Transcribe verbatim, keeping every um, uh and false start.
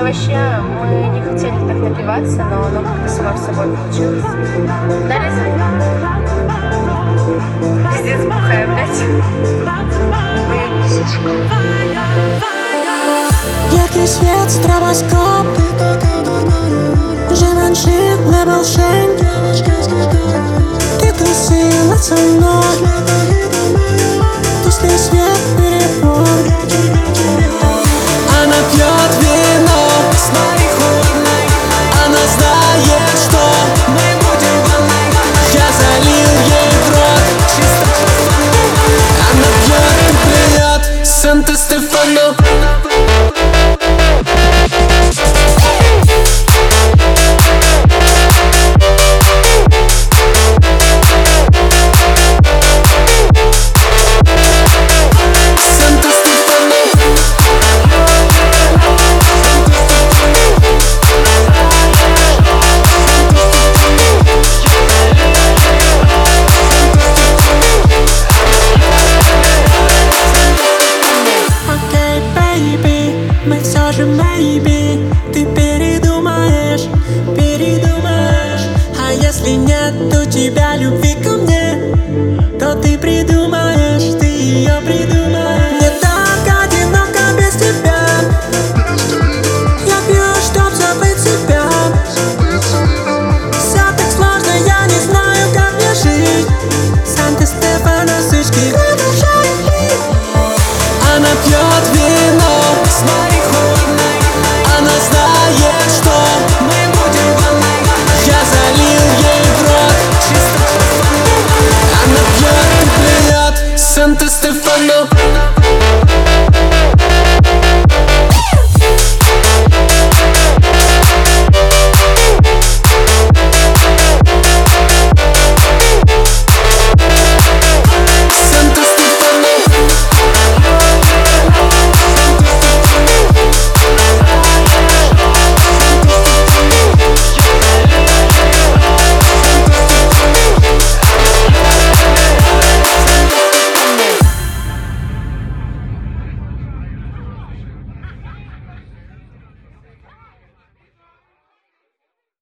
вообще мы не хотели так напиваться, но оно как-то само собой получилось. Да, Лиза? Пиздец, бухая, блядь. Яркий свет, стробоскоп, Живанши, лейбл Шень. Ты тусила со мной, тусклый свет, перебор. Она пьет вино с марихуаной. Она знает, что мы будем в ванной. Я залил ей в рот чисто. Она пьет и плюет Санта-Стефано. Мы все же maybe. Ты передумаешь, передумаешь. А если нет у тебя любви ко мне, то ты придумаешь, ты ее придумаешь.